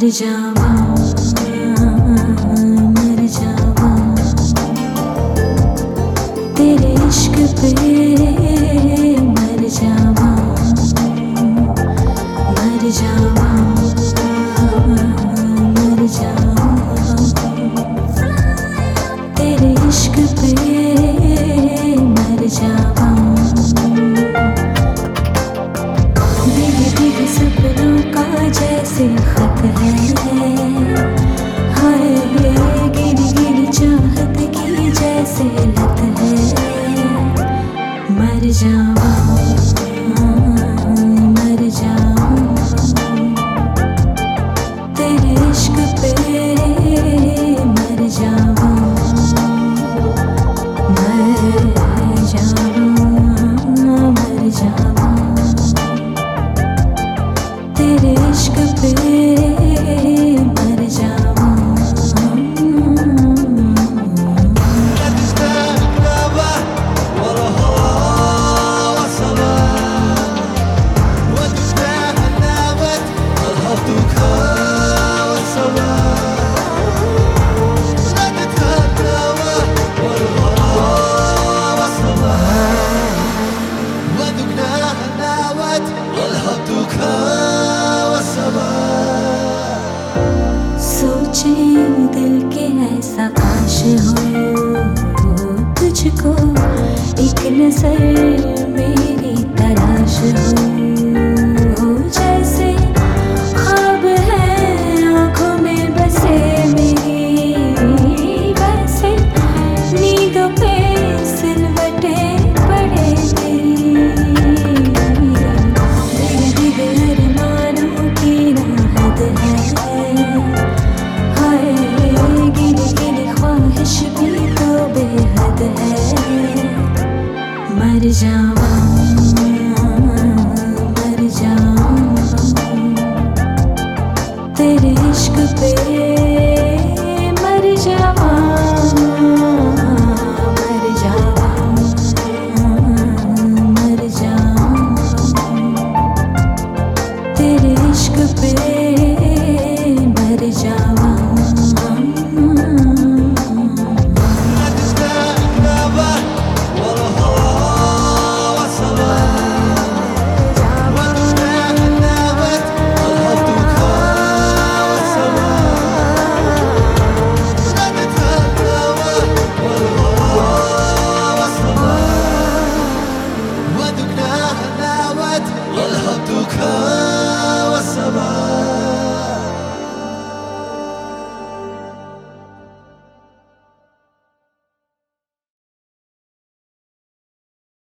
जावा मर जावा तेरे इश्क पे मर जावा मर जावा मर जावा तेरे इश्क पे मर जावा भीगे भीगे सपनों का जैसे खत है हाय गिरी गिरी चाहत की जैसे लत है मर जावा मर जावा तेरे इश्क पे मर जावा मर जावा मर जावा तेरे इश्क पे मर जावा सोचे दिल के ऐसा काश हो तुझको एक नजर मेरी तलाश हो जैसे ख्वाब है आँखों में बसे मेरी वैसे नींदों पे सिलवटे पड़े तेरी अरमानों की राहत है ख्वाहिश भी तो बेहद है मर जावा मर जावा तेरे इश्क पे